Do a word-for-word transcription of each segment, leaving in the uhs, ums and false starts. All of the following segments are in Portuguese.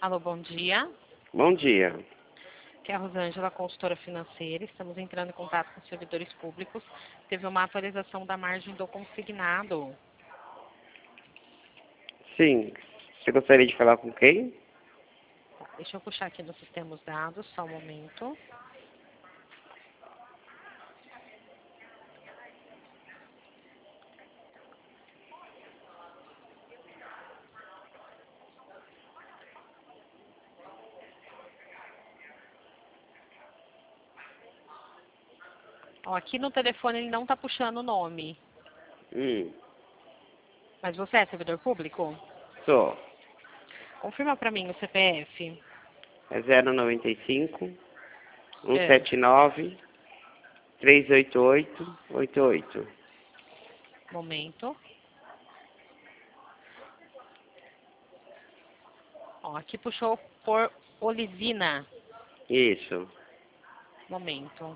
Alô, bom dia. Bom dia. Aqui é a Rosângela, consultora financeira. Estamos entrando em contato com os servidores públicos. Teve uma atualização da margem do consignado. Sim. Você gostaria de falar com quem? Deixa eu puxar aqui no sistema os dados, só um momento. Ó, aqui no telefone ele não está puxando o nome. Hum. Mas você é servidor público? Sou. Confirma para mim o C P F. É zero noventa e cinco, um É. sete nove, três oito oito, oito oito. Momento. Ó, aqui puxou por Olisina. Isso. Momento.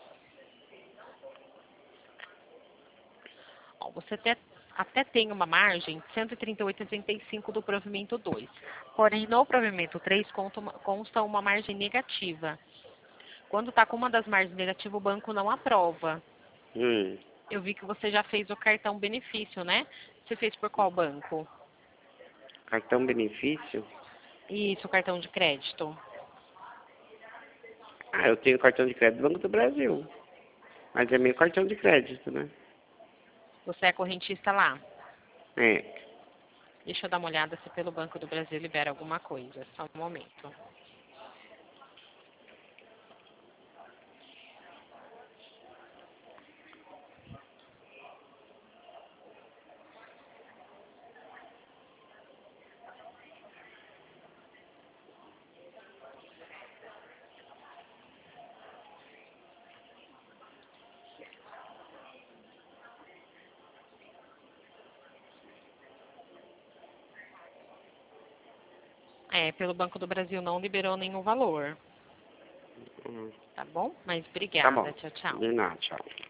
Ó, você até, até tem uma margem de cento e trinta e oito vírgula oitenta e cinco do provimento dois. Porém, no provimento três consta uma, consta uma margem negativa. Quando está com uma das margens negativas, o banco não aprova. Hum. Eu vi que você já fez o cartão benefício, né? Você fez por qual banco? Cartão benefício? Isso, cartão de crédito. Ah, eu tenho cartão de crédito do Banco do Brasil. Mas é meu cartão de crédito, né? Você é correntista lá. É. Deixa eu dar uma olhada se pelo Banco do Brasil libera alguma coisa. Só um momento. É, pelo Banco do Brasil não liberou nenhum valor. Hum. Tá bom? Mas Tá bom. obrigada. Tchau, tchau. De nada, tchau.